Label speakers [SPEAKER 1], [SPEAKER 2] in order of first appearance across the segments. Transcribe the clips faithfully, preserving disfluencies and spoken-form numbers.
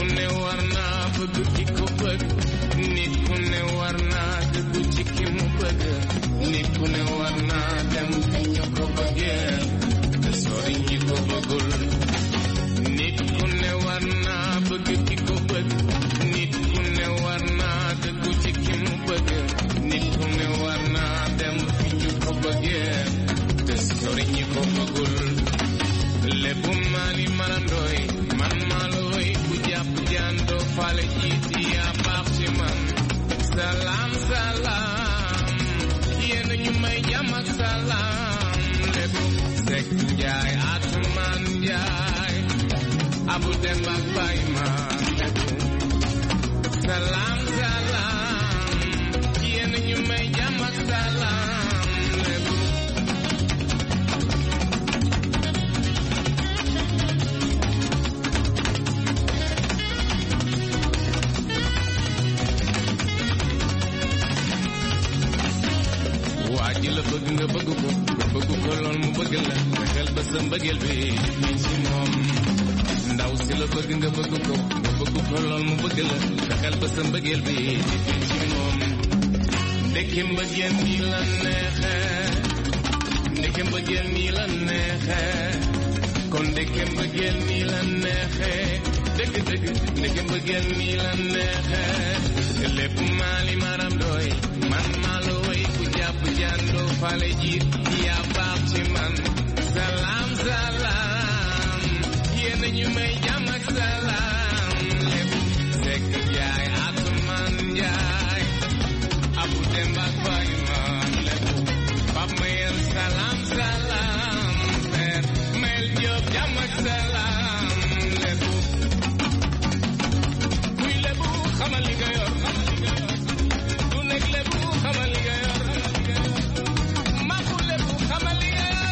[SPEAKER 1] ne war naa bëgg ki ko bëgg nit ku ne war naa dëggu ci ki mu bëgg nit ku ne war naa dem fi ñu ko bëggee te sori ñi ko bëggul nit ku ne war naa bëgg ki ko bëgg nit ku ne war naa dëggu ci ki mu bëgg nit ku ne war naa dem fi ñu ko bëggee te sori ñi ko bëggul lébu maali marandooy man maalooy ku jàpp jàndoo faale jiiti yaa baax ci man salaam salaam yéen ñu may jàmm ak salaam lébu Sekk Njaay Atumaan Njaay Abu Dem ak Baay ma lébu salaam salaam yéen ñu may jàmm ak salaam lébu waaji la bëgg nga bëgg ko nga bëgg ko lool mu bëgg la fexeel ba sa mbëggeel bi fii ci moom ndaw si la bëgg nga bëgg ko nga bëgg ko lool mu bëgg la fexeel ba sa mbëggeel bi fii ci moom ndeke mbëggeel nii la neexe ndeke mbëggeel nii la neexe kon ndeke mbëggeel nii la neexe dëgg dëgg ndeke mbëggeel nii la neexe lépp maali maram doy man maalo way ku jàpp jàndoo fale jiit yaa baax ci man salaam salaam yéen ñu may jàmm ak salaam lépp Sekk Njaay Atumaan Njaay Abu Dem ak Baay ma lépp Pap Mayel salaam salaam fer Mel Jóob jàmm ak salaam lépp kuy lépp xamal li nga yor du nekk lépp xamal li nga yor maaku lépp xamal li nga yor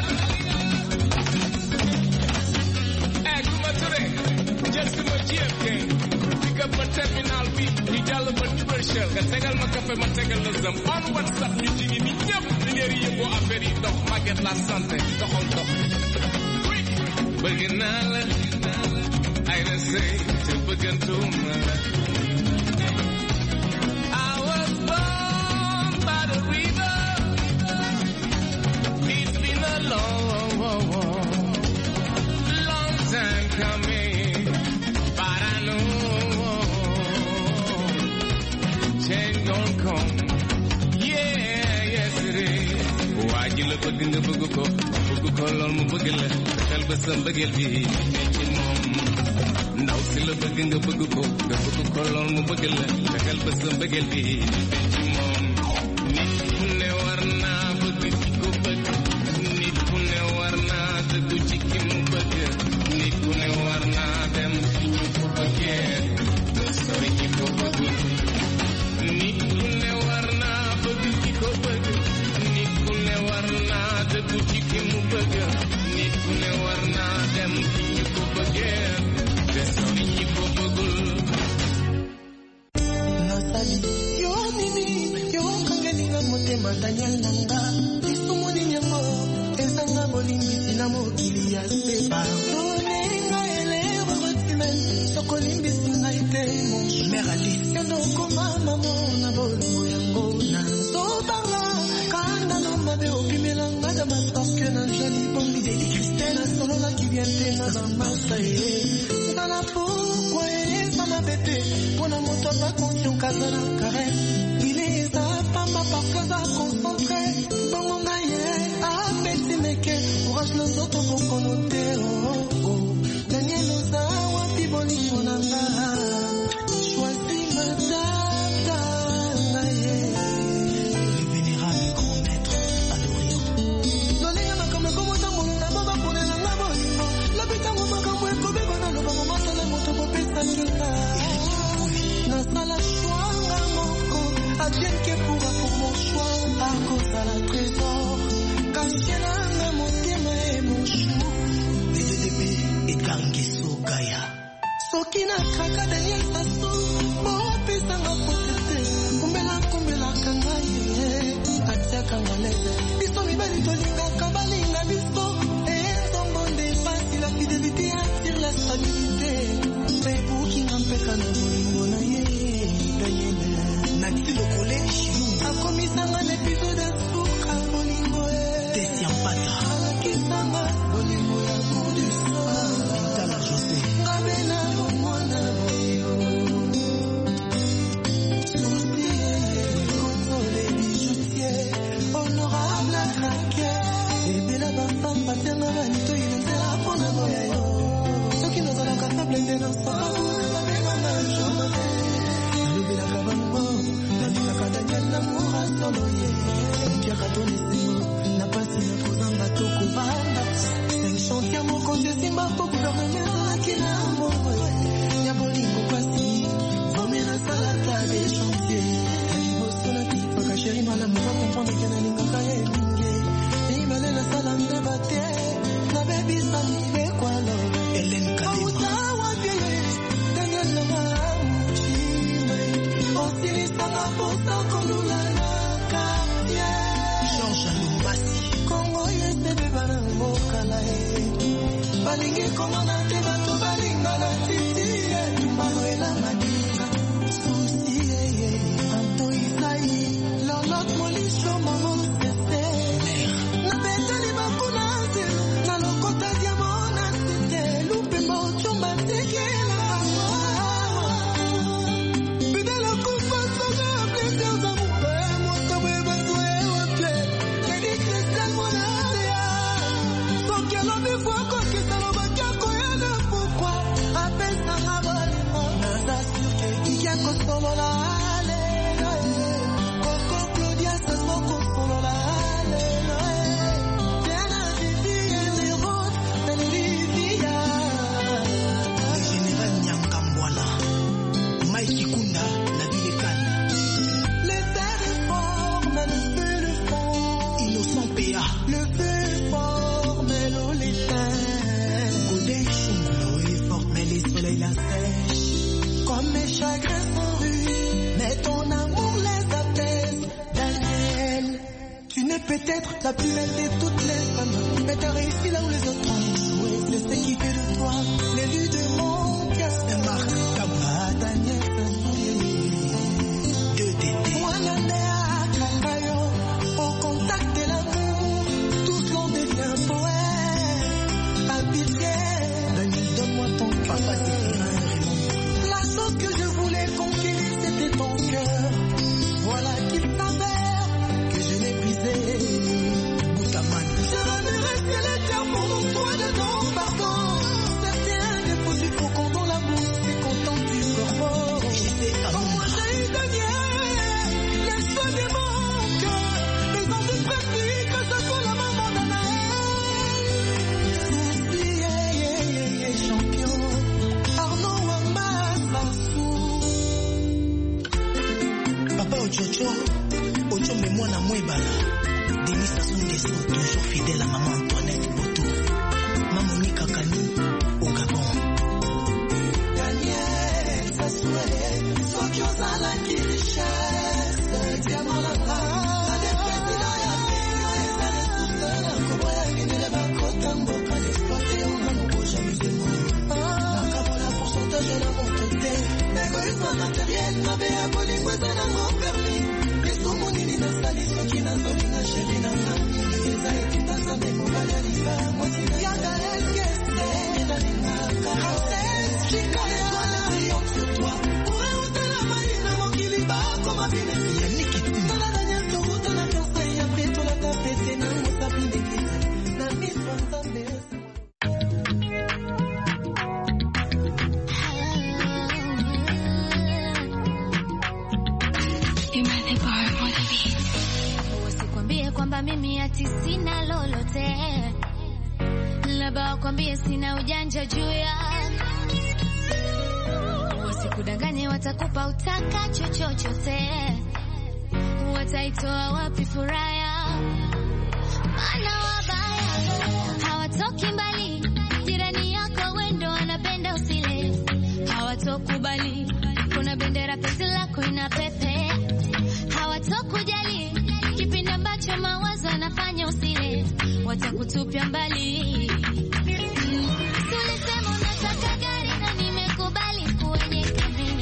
[SPEAKER 1] eh Kuma Ture jël si ma J F K pick up ma terminal bi ñu jàll ba Duberchel nga tegal ma café ma tegal la zam on WhatsApp ñu jigi ni ñëpp li leer yi yëngoo affaire yi dox Maguette la santé doxal dox bëgg naa la ay na sëy te bëggantuma la I was born by the river. It's been a long, long time coming, but I know change gon' come. Yeah, yes it is. Waa ji la bëgg nga bëgg ko bëgg ko lool mu bëgg la xel ba sa mbëggeel bi ci moom ndaw si la bëgg nga bëgg ko nga bëgg ko lool mu bëgg la fexeel ba sa mbëggeel bi ci moom nit ku ne war naa bëgg ci ko bëgg nit ku ne war naa dëggu ci ki mu bëgg nit ku ne war naa dem fi ñu ko bëggee te sori ñi ko bëggul nit ku ne war naa bëgg ci ko bëgg nit ku ne war naa dëggu ci ki mu bëgg nit ku ne war naa dem fi ñu ko bëggee te sori ñi ko bëggul
[SPEAKER 2] yo nini yo kangelinga motema Daniel nanga isumuni nyango ezanga bolingi na mokili ya sepa olenga elero rotimen sokolimbi singa ite mon mère Alice yondo koma mamo na bolongo yango na zobanga kanda no mabe opimelanga da matorke na jali bombi de Christelle solo la qui vient de na masa e na pourquoi sama bébé pona moto ba conscient kazana caresse il est sa femme parce que ça concentré bon on a yé a petit meke courage les autres pour connoter oh oh Daniel oza wa piboli monanga choisis ma data na yé le vénérable grand maître Adorien donné ma comme comme ça mon na baba pour la na bolimo la bitango makambo ko be bana lo ba masala moto ko pesa kinga na sala shwanga moko adieu que pourra pour mon choix à cause à la trésor kasiela na motema e mon chou D D D B et Gangiso Gaya sokina kaka Daniel Sassou mo pesa nga potete kumbela kumbela kanga ye atia kanga lebe biso mi bali tolinga kabalinga biso et son bon dépasse la fidélité attire la stabilité mais pour qui n'empêche Peut-être la plus belle de toutes les femmes, mais t'as réussi là où les autres ont échoué. C'est ce qui fait de toi l'élu de mon cœur. C'est Marc Kaba, Daniel Sassouye, deux Tété. Wanandea Kakayo, au contact de l'amour, tous l'on devient poète. À pitié, Daniel, donne-moi ton cœur. Papa, c'est Raymond. La chose que je voulais conquérir, c'était ton cœur. Voilà qu'il s'avère que je l'ai brisé. Je reverrai ciel et terre pour mon toi dedans, pardon. Certains défauts du faux quand on l'amour, c'est content du corps. Comme moi j'ai eu Daniel, les choix de mon cœur, les envies pratiques, que ce soit la maman d'Anaël. Souci, yeah, yeah, yeah, champion, Arnaud Wamba, Sassou. Papa Ochocho, Ochombe Mwana Mwebala. Denis Sassou Nguesso, toujours fidèle à maman Antoinette Boto. Maman Nika Kani, au Gabon. Daniel Sassou, soit qui osa la qui richesse, diamant la bras, la défaite la yafina, et ça reste seul, un cobra ya guiné le bacote, un boca d'exploiter, on a nos beaux amusements. Macabre la pourcentage de la monteté, l'égoïsme matériel, ma bé à bolingo, et ça n'a mon permis. Monini na sali soki na zoli na sheri na nami eza etinda zambe mobali ya liba motina yanga elkeste ena lingaka Rastès, chikaya wana triomphe sur toi pourrait ôter la maille na mokili bakoma binesi ya nikiti tala danya toruta na conseil après tola tapete na mosapi ndekisa na miswa nzambe.
[SPEAKER 3] Kwamba mimi ati sina lolote, labda wakwambie sina ujanja juu ya, wasikudanganye watakupa utakacho chochote, wataitoa wapi furaha, maana wabaya hawatoki mbali, jirani yako wendo anapenda usile, hawatokubali kuna bendera pesi lako inapepe, hawatokujali kipindi ambacho mawazo yanafanya usile, watakutupia mbali. Tulisema unataka gari na nimekubali kwenye kazi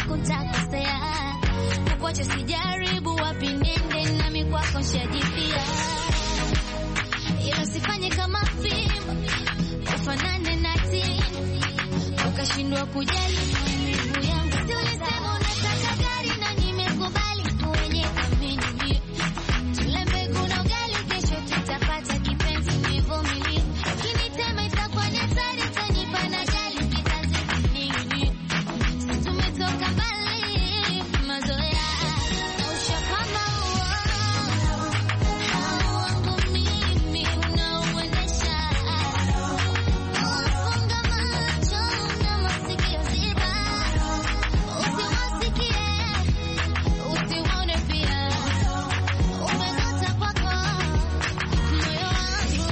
[SPEAKER 3] siku nitakosea. Kukuacha sijaribu wapi nende nami kwako nshajipia. Ila sifanye kama film ufanane na tini ukashindwa kujali maumivu yangu. Si ulisema unataka gari na nimekubali kwenye kamini. Tule mbegu na ugali kesho tutapata kipenzi nivumilie. Kinitema itakuwa ni hatari tanipa na jali kitazi kinini. Sisi tumetoka mbali mazoea. Ushapamba uo hawangu mimi unaoendesha. Funga macho na masikio ziba. Usiwasikie, usiwaone pia. Umegota kwako moyo wangu.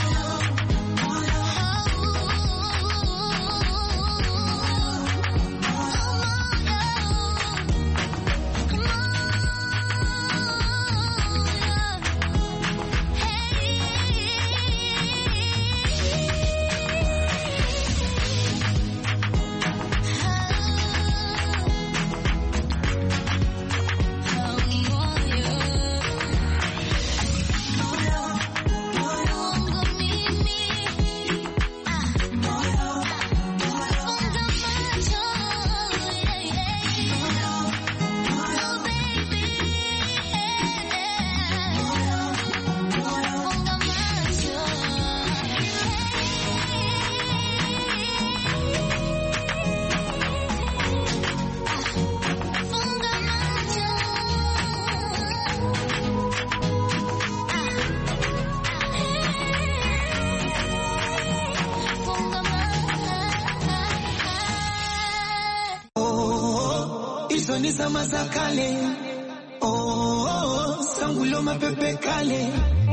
[SPEAKER 2] Ni zama za kale, oh, oh, oh, sangulo mapepe kale.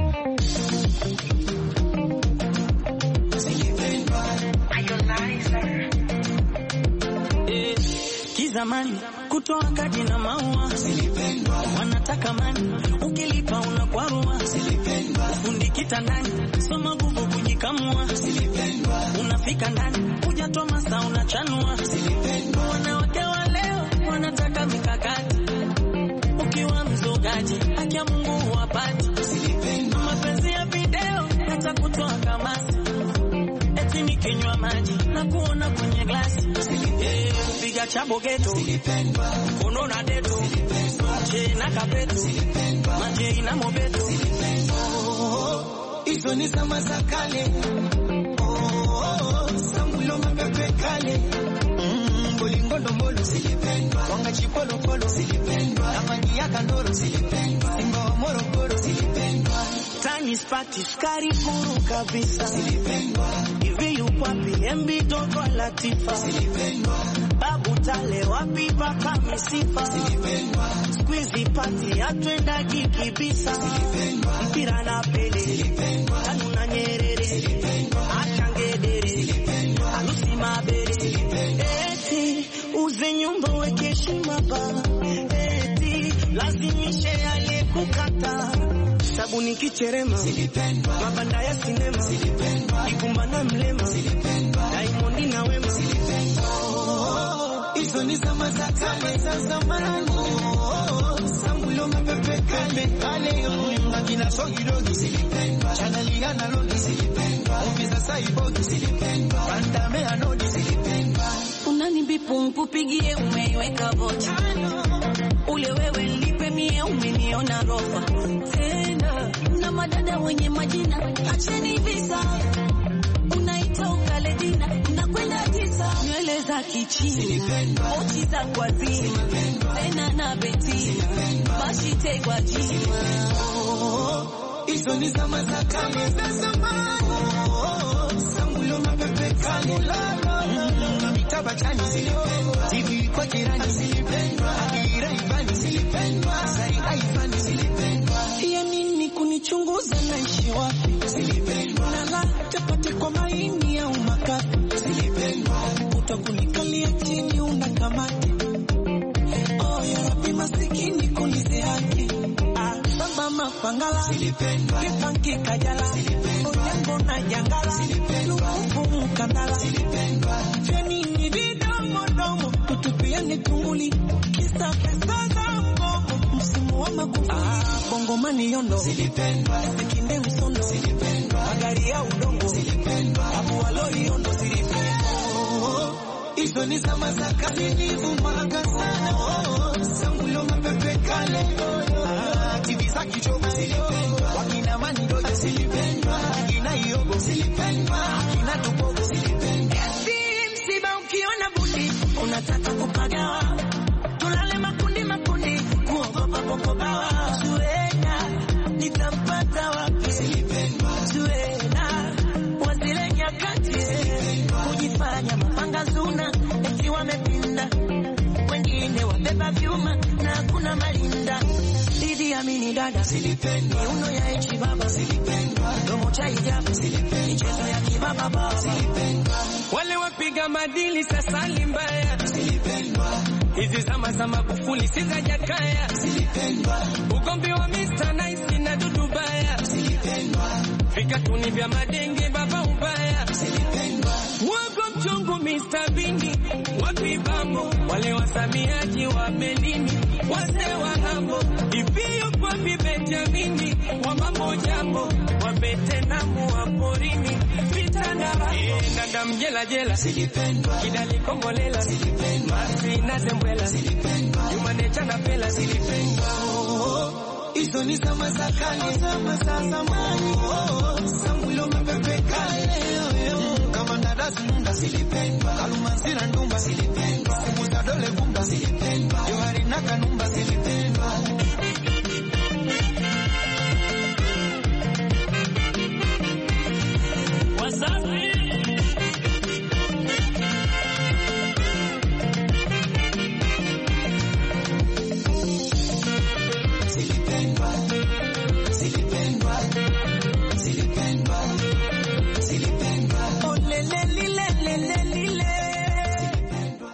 [SPEAKER 4] Eh, kizamani kutoa kadi na maua silipendwa, wanataka mani ukilipa unakwarua silipendwa, fundi kitandani soma gugu kujikamua silipendwa, unafika ndani hujatoa masa unachanua silipendwa, wanawake wa leo wanataka mikakati, ukiwa mzogaji haki ya Mungu huwapati silipendwa, mapenzi ya video yatakutoa kamasi, eti nikinywa maji na kuona kwenye glasi silipendwa, piga chabo geto silipendwa, kono na deto silipendwa, che na kapeto silipendwa, maji ina mobeto silipendwa.
[SPEAKER 2] Hizo ni zama za kale, oh, oh, oh, sangulo mapepe kale. Bolingondo mbolo silipendwa, wanga chipolo polo silipendwa, amani ya kandoro silipendwa, simba wa morogoro silipendwa,
[SPEAKER 4] tani spati skari furu kabisa
[SPEAKER 2] silipendwa,
[SPEAKER 4] hivi yupo wapi embi dogo latifa
[SPEAKER 2] silipendwa,
[SPEAKER 4] babu tale wapi baka misifa
[SPEAKER 2] silipendwa,
[SPEAKER 4] squeezy party atwenda kikibisa
[SPEAKER 2] silipendwa,
[SPEAKER 4] mpira na pele
[SPEAKER 2] silipendwa,
[SPEAKER 4] tanu na nyerere
[SPEAKER 2] silipendwa,
[SPEAKER 4] achangedere
[SPEAKER 2] silipendwa,
[SPEAKER 4] alusi mabere silipendwa, eti uze nyumba weke heshima ba, eti lazimishe aliyekukata sabuni kicherema
[SPEAKER 2] silipendwa,
[SPEAKER 4] mabanda ya sinema
[SPEAKER 2] silipendwa,
[SPEAKER 4] ikumba na mlema
[SPEAKER 2] silipendwa,
[SPEAKER 4] Diamond na Wema
[SPEAKER 2] silipendwa. Hizo ni zama za kale za zamani, sangulo mapepe kale kale, ngina sogi dogi silipendwa, chaneli analogi silipendwa, ofisa saibogi silipendwa, bandame anodi silipendwa,
[SPEAKER 5] unani bipu nkupigie umeiweka vocha, ule wewe lipe mie umeniona rofa tena, na madada wenye majina acheni visa, unaita ukale dina unakwenda tisa, nywele za kichina ochi za kwa zima tena na betina bashi tegwa jima.
[SPEAKER 2] Hizo ni zama za kale za zamani, sangulo mapepe kale na mitaba chani silipendwa, T V kwa jirani silipendwa, akira ibani silipendwa, sai haifani silipendwa,
[SPEAKER 5] ya nini kunichunguza naishi wapi
[SPEAKER 2] silipendwa,
[SPEAKER 5] na la tapate kwa maini au makapi
[SPEAKER 2] silipendwa,
[SPEAKER 5] utakunikalia chini unakamati, oh ya Rabbi masikini kunize haki, ah baba mapangala
[SPEAKER 2] silipendwa,
[SPEAKER 5] kipanki kajala
[SPEAKER 2] silipendwa,
[SPEAKER 5] onyango na jangala
[SPEAKER 2] silipendwa,
[SPEAKER 5] lukufu mkandala
[SPEAKER 2] silipendwa,
[SPEAKER 5] cheni ni vidomo domo tutupia
[SPEAKER 2] nipigane tunguli kisa pesa za mgomo msimu wa magufuli. Ah, bongo mani yondo zilipendwa, sikinde msondo zilipendwa, magari ya udongo zilipendwa, abu walori yondo zilipendwa. Hizo ni zama za kale nilivumaga sana. Sangulo mapepe kale. Ah, T V za kichoma zilipendwa, wakina mani doja zilipendwa, wakina yogo zilipendwa, wakina tubogo zilipendwa. Msiba ukiona bundi unataka kupagawa, tulale makundi makundi kuogopa boko bawa. Zuena nitampata wapi zilipendwa, Zuena wazile nyakati kujifanya mapanga zuna eti wamepinda, wengine wabeba vyuma na kuna malinda. Didi amini dada zilipendwa, uno ya echi baba zilipendwa, domo cha hijabu zilipendwa, michezo ya kibaba baba zilipendwa.
[SPEAKER 1] Wale wapiga madili sasa limbaya zilipendwa, hizi zama za Magufuli sitajakaya zilipendwa, ugombi wa mister Nice na Dudu Baya zilipendwa, vikatuni vya madenge baba ubaya zilipendwa, wago mchongo mister Bindi wapi bambo, wale wasamiaji wa melini wase wa hambo, ipio kwa Benjamini wa mambo jambo, wabete namu wa porini vita na rambo. E, nanda mjela jela zilipendwa, kidali kongolela zilipendwa, marfi na zembwela zilipendwa, yumanecha na pela zilipendwa.
[SPEAKER 2] Hizo ni zama za kale, zama za zamani. Sangulo mapepe kale. Kama ndadazi nunda zilipendwa, kalumanzira ndumba zilipendwa, simuza dole kumba zilipendwa, yohari naka numba zilipendwa.
[SPEAKER 4] Wasafi
[SPEAKER 2] zilipendwa, zilipendwa, zilipendwa, zilipendwa. Oh lele lile lele lile zilipendwa.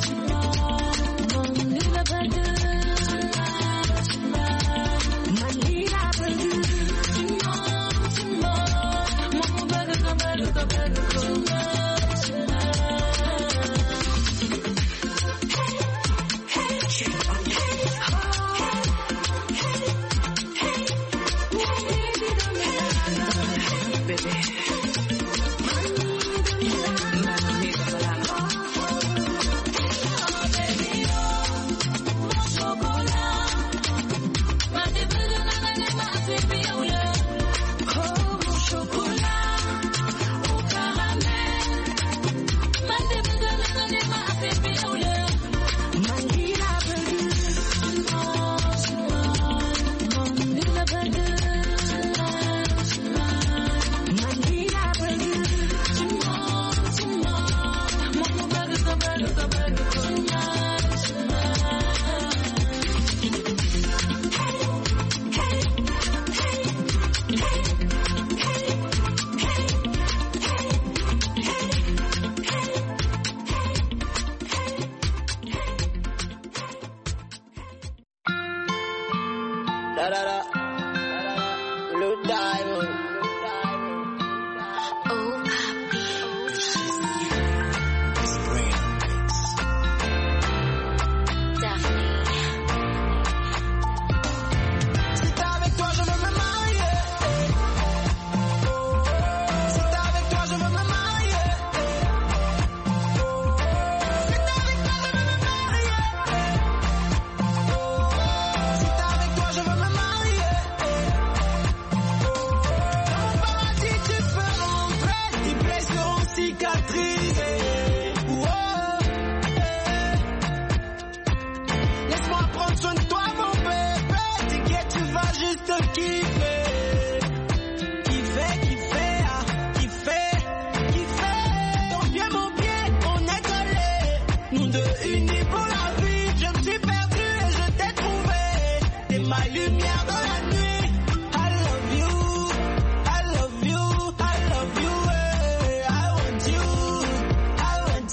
[SPEAKER 5] Money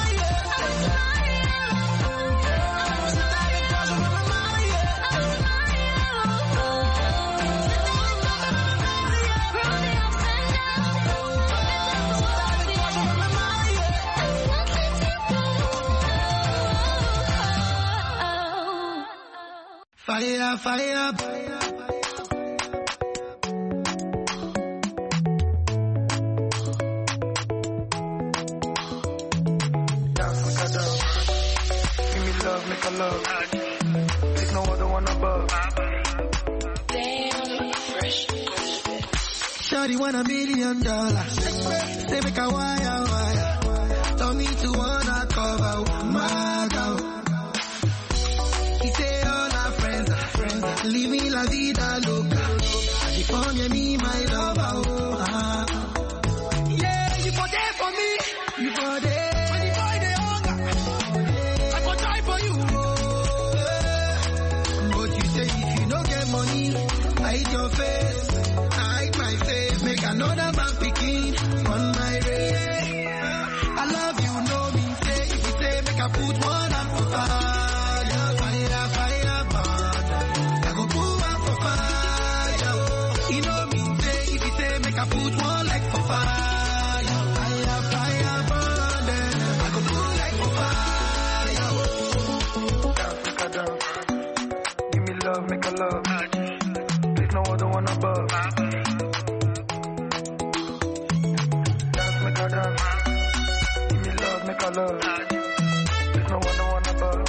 [SPEAKER 2] Fire, fire, dance, make a dance. Give me love, make a love. There's no other one above. Shawty want a million dollars. Say make a wire, wire. Tell me to wanna cover my girl. He say all our friends are friends. Living la vida loca. She found me my lover. Oh, ah. Yeah, you for there for me. You for there. When the boy they hunger, I go try for you. Oh, yeah. But you say if you don't get money, hide your face. Hide my face. Make another man picking on my race. I love you, know me. Say if you say make I put one up for fire. I put one leg for fire, fire, fire, burning. I go put leg for fire. Dance, make a dance. Give me love, make a love. There's no other one above. Dance, make a dance. Give me love, make a love. There's no other one above.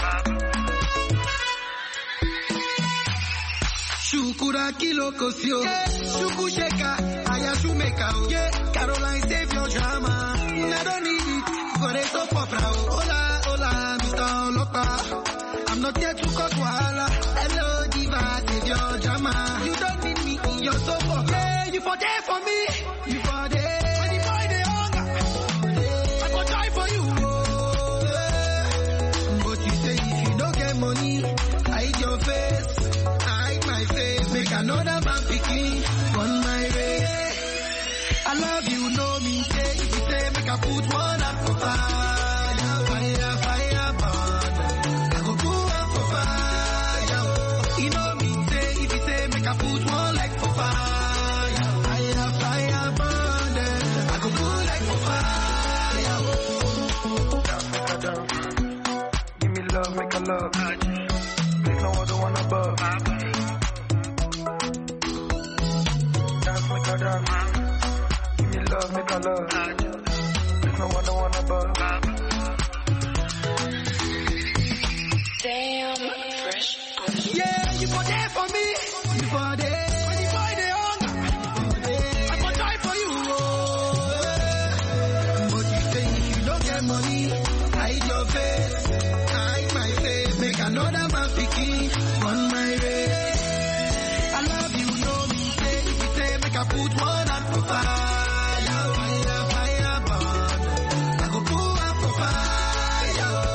[SPEAKER 2] Shukura kilo kosio, shuku sheka. Yeah, Caroline, save your drama. I don't need it for a soap opera. Hola, hola, Mister Lopa. I'm not here to cause wahala. Hello, diva, save your drama. You don't need me in your soap opera. Yeah, you for there for me. You for there. When the boy they hunger, I go try for you. Oh, yeah. But you say if you don't get money, hide your face. Hide my face. Make another man picking on my race. I love you, know me, say if you say make I put one up for fire, fire, fire, burn.
[SPEAKER 6] love, make a love. There's no other one above. Dance, make a dance. Give me love, make a love. There's no other one above.